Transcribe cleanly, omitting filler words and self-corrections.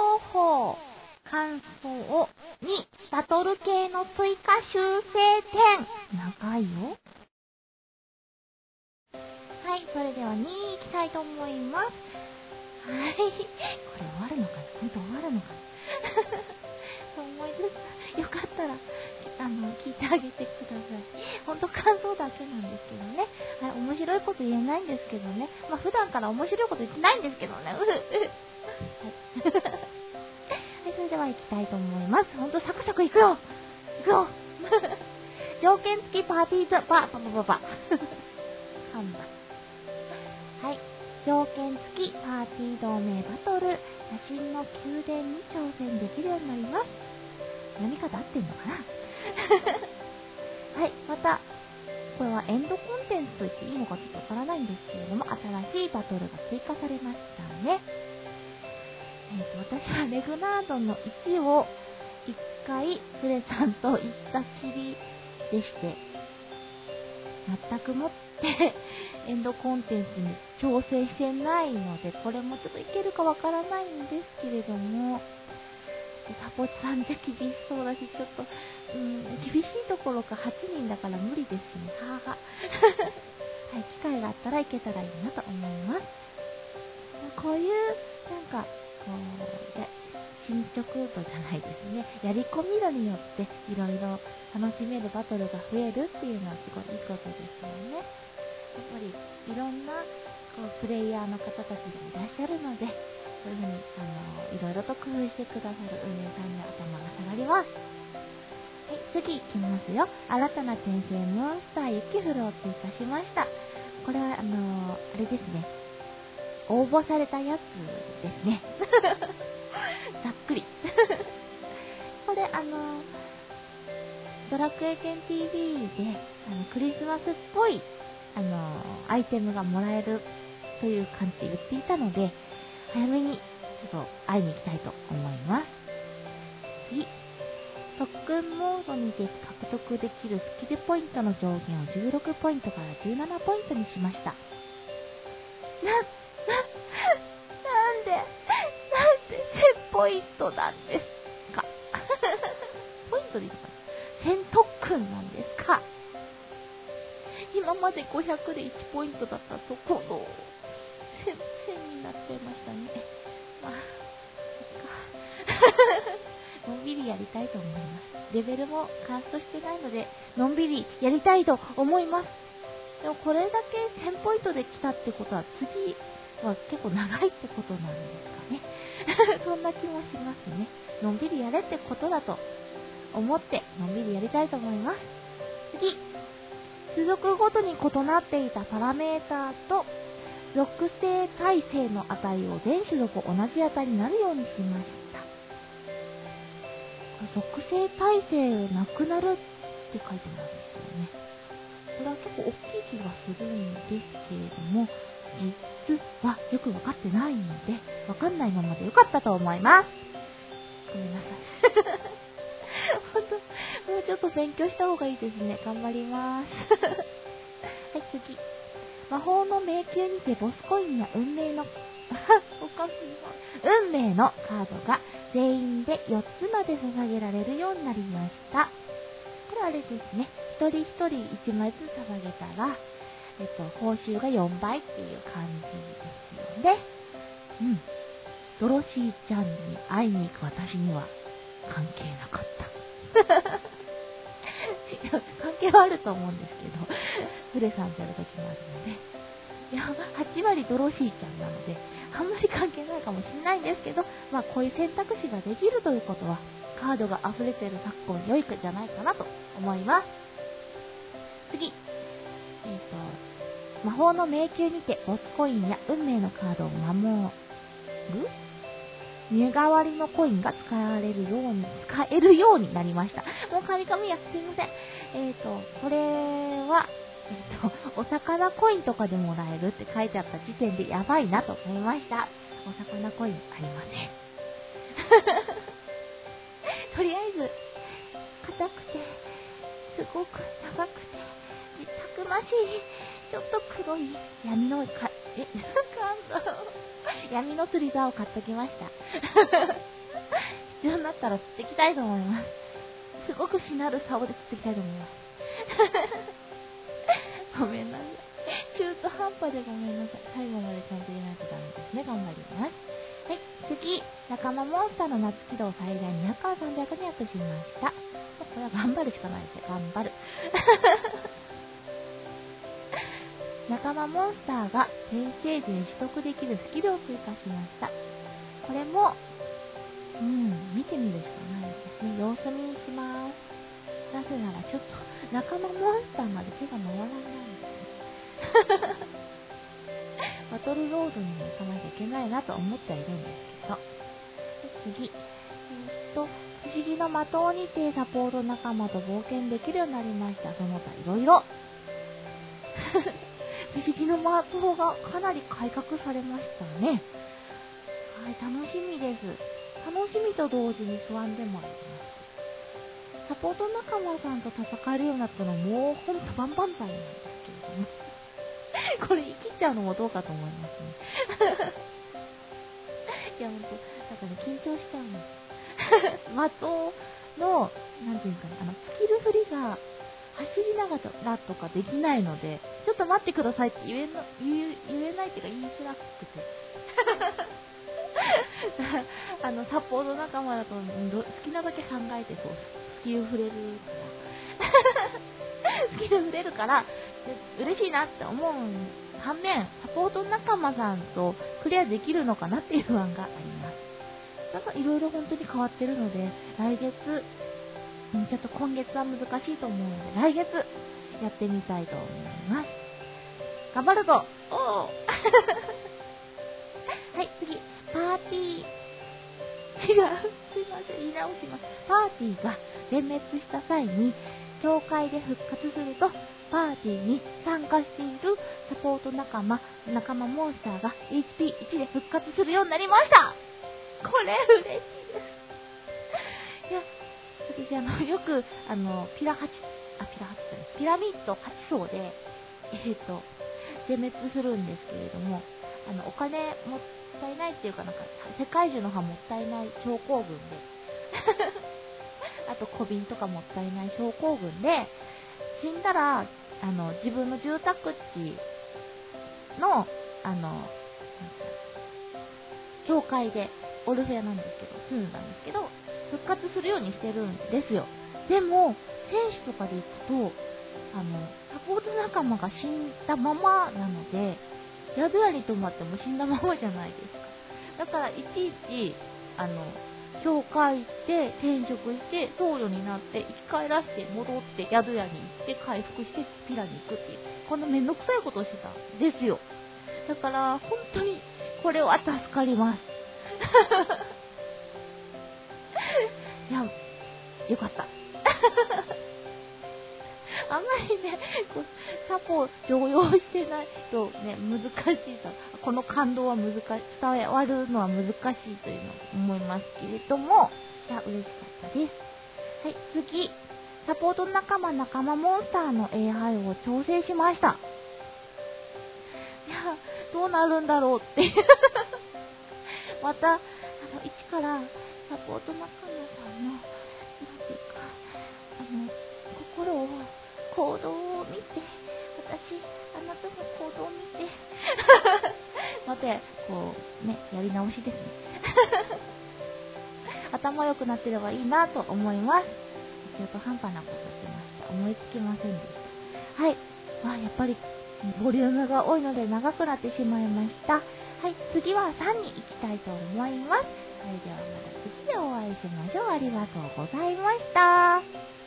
報、感想にバトル系の追加修正点。長いよ。はい、それでは2位いきたいと思います。はい、これ終わるのかな、本当終わるのかなそう思いつつ、よかったら聞いてあげてください。本当感想だけなんですけどね。はい、面白いこと言えないんですけどね。まあ普段から面白いこと言ってないんですけどね。はい、それでは行きたいと思います。本当サクサクいくよ。いくよ。条件付きパーティーパ。看板。はい。条件付きパーティー同盟バトル。写真の宮殿に挑戦できるようになります。何かで合ってんのかなはい。また、これはエンドコンテンツと言っていいのかちょっとわからないんですけれども、新しいバトルが追加されましたね。私はレグナードの1を1回フレさんと行ったきりでして、全くもってエンドコンテンツに調整してないので、これもちょっといけるかわからないんですけれども、サポチさんじゃ厳しそうだし、ちょっと、厳しいところか8人だから無理ですね。はい、機会があったらいけたらいいなと思います。こういう、進捗度じゃないですね。やり込み度によっていろいろ楽しめるバトルが増えるっていうのはすごいいいことですよね。やっぱりいろんなプレイヤーの方たちがいらっしゃるので、そういうふうにいろいろと工夫してくださる運営さんに頭が下がります。はい、次いきますよ。新たな転生モンスター雪降るを追加しました。これはあれですね。応募されたやつですね。ざっくり。これドラクエ10 TV でクリスマスっぽいアイテムがもらえるという感じで言っていたので、早めにちょっと会いに行きたいと思います。次、特訓モードにて獲得できるスキルポイントの上限を16ポイントから17ポイントにしました。なんで1000ポイントなんですかポイントでいいのかな、1000特訓なんですか。今まで500で1ポイントだったところ1000になっちゃいましたね。まあそっかのんびりやりたいと思います。レベルもカーストしてないのでのんびりやりたいと思います。でもこれだけ1000ポイントで来たってことは次は結構長いってことなんですかねそんな気もしますね。のんびりやれってことだと思ってのんびりやりたいと思います。次、種族ごとに異なっていたパラメーターと属性耐性の値を全種族同じ値になるようにしました。属性耐性なくなるって書いてますよね。これは結構大きい気がするんですけれども、実はよくわかってないので、わかんないままでよかったと思います。ごめんなさい。本当、もうちょっと勉強した方がいいですね。頑張ります。はい、次。魔法の迷宮にてボスコインや運命の、おかしいわ。運命のカードが全員で4つまで捧げられるようになりました。これあれですね。一人一人1枚ずつ捧げたら、報酬が4倍っていう感じですよね。ドロシーちゃんに会いに行く私には関係なかった。関係はあると思うんですけど、フレさんとやるときもあるので。いや、8割ドロシーちゃんなので、あんまり関係ないかもしれないんですけど、まあこういう選択肢ができるということは、カードが溢れている昨今良いじゃないかなと思います。次。魔法の迷宮にてボスコインや運命のカードを守る身代わりのコインが使えるようになりました。もうカミカミや、すいません。これは、お魚コインとかでもらえるって書いてあった時点でやばいなと思いました。お魚コインありません。とりあえず、硬くて、すごく長くて、たくましい、ちょっと黒い闇の釣り竿を買っときました。 必要になったら釣っていきたいと思います。すごくしなる竿で釣っていきたいと思います。ごめんなさい。中途半端でごめんなさい。最後までちゃんと入れないとダメですね。頑張ります。はい、次、仲間モンスターの夏起動最大200から300にアップしました。これは頑張るしかないですよ。頑張る。仲間モンスターが全ステージに取得できるスキルを追加しました。これも、見てみるしかないですね。様子見に行きます。なぜならちょっと仲間モンスターまで手が回らないんですね。バトルロードにも行かなきゃいけないなと思ってはいるんですけど。次。不思議の的にてサポート仲間と冒険できるようになりました。その他いろいろ。不思議の的がかなり改革されましたね。はい、楽しみです。楽しみと同時に不安でもあります。サポート仲間さんと戦えるようになったのもうほんと万々歳なんですけれども。これ生きちゃうのもどうかと思いますね。いやほんと、なんかね、緊張しちゃうんです。的の、なんていうかね、スキル振りが走りながらとかできないので、ちょっと待ってくださいって言えないっていうか言いづらくて。サポート仲間だと好きなだけ考えてそう、スキル振れるから。スキル振れるから、嬉しいなって思う反面、サポート仲間さんとクリアできるのかなっていう不安があります。なんかいろいろ本当に変わってるので、来月、ちょっと今月は難しいと思うので、来月やってみたいと思います。頑張るぞ。おーはい、次。パーティー。違う。すいません。言い直します。パーティーが全滅した際に、教会で復活すると、パーティーに参加しているサポート仲間モンスターが HP1 で復活するようになりました。これ嬉しいです。いや、私よく、ピラミッド8層で、全滅するんですけれども、お金もったいないっていうかなんか、世界中の歯もったいない症候群で、あと小瓶とかもったいない症候群で、死んだら、自分の住宅地の、教会で、オルフェアなんですけど、住んだんですけど、復活するようにしてるんですよ。でも、選手とかで行くと、サポート仲間が死んだままなので、宿屋に泊まっても死んだままじゃないですか。だから、いちいち、教会行って、転職して、僧侶になって、生き返らせて、戻って、宿屋に行って、回復して、ピラに行くっていう、こんなめんどくさいことをしてたんですよ。だから、本当に、これは助かります。いや、よかった。あんまりね、サポ常用してないとね、難しいと。この感動は伝わるのは難しいというのを思いますけれども、いや、嬉しかったです。はい、次。サポート仲間モンスターの AI を調整しました。いや、どうなるんだろうって。また、一からサポート仲間さんの、なんていうか、心を、行動を見て、私、あなたの行動を見て、また、こう、ね、やり直しですね。頭良くなってればいいなと思います。中途半端なことしました。思いつきませんでした。はい。まあ、やっぱり、ボリュームが多いので長くなってしまいました。はい。次は3に行きたいと思います。それではまた次でお会いしましょう。ありがとうございました。